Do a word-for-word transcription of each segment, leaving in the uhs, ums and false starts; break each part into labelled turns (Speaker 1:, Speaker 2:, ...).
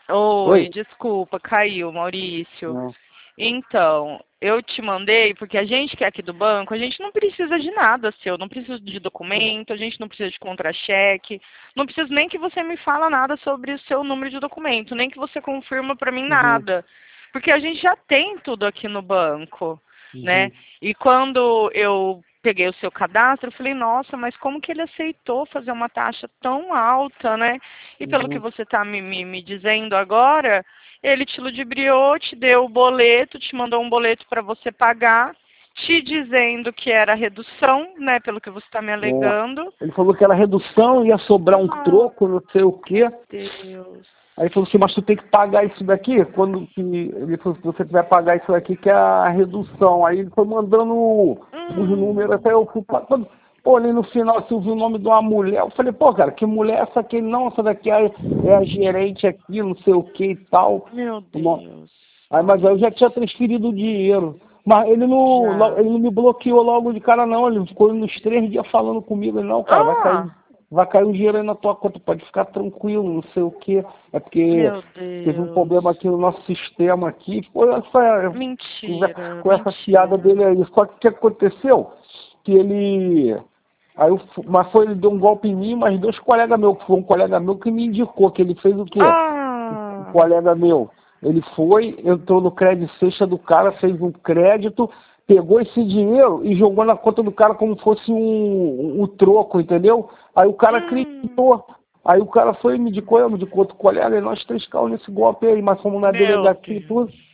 Speaker 1: Oi,
Speaker 2: Oi?
Speaker 1: desculpa, caiu, Maurício.
Speaker 2: Não.
Speaker 1: Então, eu te mandei porque a gente que é aqui do banco, a gente não precisa de nada seu, não precisa de documento, a gente não precisa de contra-cheque, não precisa nem que você me fala nada sobre o seu número de documento, nem que você confirma para mim
Speaker 2: Uhum,
Speaker 1: nada, porque a gente já tem tudo aqui no banco, né?
Speaker 2: uhum,
Speaker 1: E quando eu peguei o seu cadastro, eu falei, nossa, mas como que ele aceitou fazer uma taxa tão alta, né? E pelo que
Speaker 2: uhum.
Speaker 1: você está me, me, me dizendo agora, ele te ludibriou, te deu o boleto, te mandou um boleto para você pagar, te dizendo que era redução, né, pelo que você está me
Speaker 2: É.
Speaker 1: alegando.
Speaker 2: Ele falou que era redução, ia sobrar um
Speaker 1: Ah,
Speaker 2: troco, não sei o quê.
Speaker 1: meu Deus.
Speaker 2: Aí ele falou assim, mas tu tem que pagar isso daqui, quando que ele falou, se você vai pagar isso daqui, que é a redução. Aí ele foi mandando os números,
Speaker 1: Hum.
Speaker 2: até eu fui passando. Pô, ali no final, assim, eu vi o nome de uma mulher. Eu falei, pô, cara, que mulher é essa aqui? Não, essa daqui é, é a gerente aqui, não sei o que e tal.
Speaker 1: Meu
Speaker 2: Uma-
Speaker 1: Deus,
Speaker 2: Aí, mas aí eu já tinha
Speaker 1: Maurício.
Speaker 2: transferido o dinheiro. Mas ele não, lo-
Speaker 1: Já.
Speaker 2: ele não me bloqueou logo de cara, não. Ele ficou nos três dias falando comigo. Ele, não, cara, vai cair,
Speaker 1: Ah,
Speaker 2: vai cair o dinheiro aí na tua conta, pode ficar tranquilo, não sei o quê. É porque
Speaker 1: meu
Speaker 2: teve um
Speaker 1: Deus.
Speaker 2: problema aqui no nosso sistema aqui. Pô, essa,
Speaker 1: Mentira,
Speaker 2: com essa fiada
Speaker 1: mentira.
Speaker 2: dele aí. Só que o que aconteceu? Que ele. Aí eu, fu- mas foi, ele deu um golpe em mim, mas dois colegas meus, que foi um colega meu que me indicou, que ele fez o quê? Um
Speaker 1: Ah,
Speaker 2: colega meu, ele foi, entrou no crédito sexta do cara, fez um crédito, pegou esse dinheiro e jogou na conta do cara como fosse um, um, um troco, entendeu? Aí o cara
Speaker 1: hum,
Speaker 2: acreditou. Aí o cara foi e me indicou, eu me indicou outro colega, e nós três caímos nesse golpe aí, mas fomos na
Speaker 1: meu
Speaker 2: delegacia e tudo.
Speaker 1: Deus.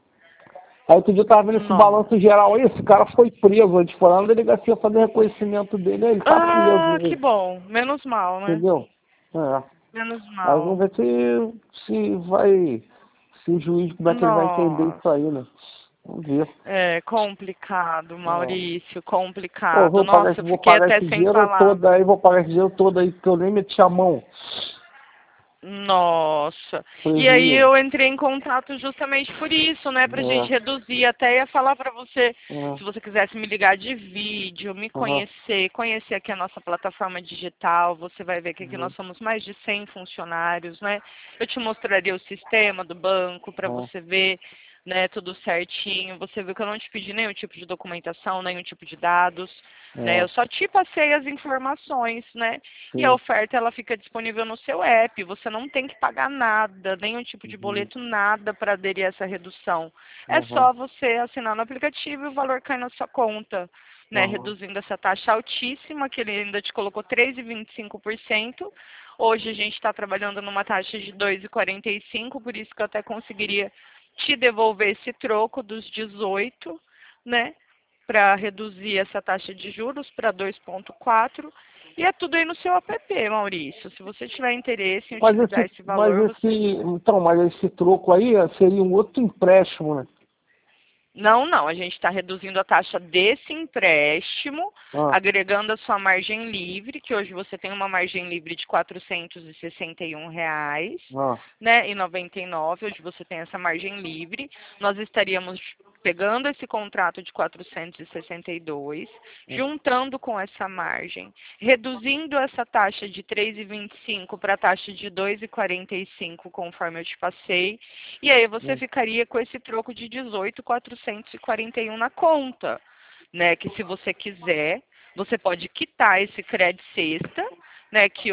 Speaker 2: Aí outro dia eu tava vendo esse
Speaker 1: Não.
Speaker 2: balanço geral aí, esse cara foi preso, a gente foi lá na delegacia fazer reconhecimento dele, aí ele tá
Speaker 1: Ah, que
Speaker 2: preso,
Speaker 1: bom. Menos mal, né?
Speaker 2: entendeu? É.
Speaker 1: Menos
Speaker 2: Aí vamos
Speaker 1: mal.
Speaker 2: ver se, se vai, se o juiz, como é que ele vai entender isso
Speaker 1: Nossa.
Speaker 2: aí, né? Vamos ver.
Speaker 1: É complicado,
Speaker 2: É.
Speaker 1: Maurício,
Speaker 2: Pô, eu
Speaker 1: complicado.
Speaker 2: vou pagar,
Speaker 1: Nossa,
Speaker 2: esse-
Speaker 1: eu
Speaker 2: vou
Speaker 1: fiquei
Speaker 2: pagar
Speaker 1: até
Speaker 2: esse
Speaker 1: sem
Speaker 2: dinheiro todo
Speaker 1: palavras.
Speaker 2: aí, vou pagar esse dinheiro todo aí, que eu nem meti a mão.
Speaker 1: Nossa. E aí
Speaker 2: Prejuízo.
Speaker 1: eu entrei em contato justamente por isso, né? Pra gente
Speaker 2: É,
Speaker 1: reduzir. Até ia falar pra você,
Speaker 2: é,
Speaker 1: se você quisesse me ligar de vídeo, me
Speaker 2: aham,
Speaker 1: conhecer, conhecer aqui a nossa plataforma digital, você vai ver que aqui nós
Speaker 2: uhum,
Speaker 1: somos mais de cem funcionários, né? Eu te mostraria o sistema do banco para
Speaker 2: é,
Speaker 1: você ver, né, tudo certinho. Você viu que eu não te pedi nenhum tipo de documentação, nenhum tipo de dados, né?
Speaker 2: é,
Speaker 1: Eu só te passei as informações, né? E a
Speaker 2: sim,
Speaker 1: oferta ela fica disponível no seu app. Você não tem que pagar nada, nenhum tipo de
Speaker 2: uhum,
Speaker 1: boleto, nada para aderir a essa redução. É
Speaker 2: aham,
Speaker 1: só você assinar no aplicativo e o valor cai na sua conta, né?
Speaker 2: aham,
Speaker 1: Reduzindo essa taxa altíssima, que ele ainda te colocou três vírgula vinte e cinco por cento. Hoje a gente está trabalhando numa taxa de dois vírgula quarenta e cinco por cento, por isso que eu até conseguiria te devolver esse troco dos dezoito, né? Para reduzir essa taxa de juros para dois vírgula quatro. E é tudo aí no seu app, Maurício. Se você tiver interesse em
Speaker 2: Mas
Speaker 1: utilizar
Speaker 2: esse,
Speaker 1: esse
Speaker 2: mas
Speaker 1: valor,
Speaker 2: esse,
Speaker 1: você...
Speaker 2: então, mas esse troco aí seria um outro empréstimo, né?
Speaker 1: Não, não. A gente está reduzindo a taxa desse empréstimo,
Speaker 2: Ah,
Speaker 1: agregando a sua margem livre, que hoje você tem uma margem livre de quatrocentos e sessenta e um reais,
Speaker 2: ah,
Speaker 1: né, e noventa e nove. Hoje você tem essa margem livre. Nós estaríamos pegando esse contrato de quatrocentos e sessenta e dois,
Speaker 2: ah,
Speaker 1: juntando com essa margem, reduzindo essa taxa de três vírgula vinte e cinco para a taxa de dois vírgula quarenta e cinco, conforme eu te passei, e aí você
Speaker 2: ah,
Speaker 1: ficaria com esse troco de dezoito mil quatrocentos e quarenta e um na conta, né? Que se você quiser, você pode quitar esse crédito sexta, né? Que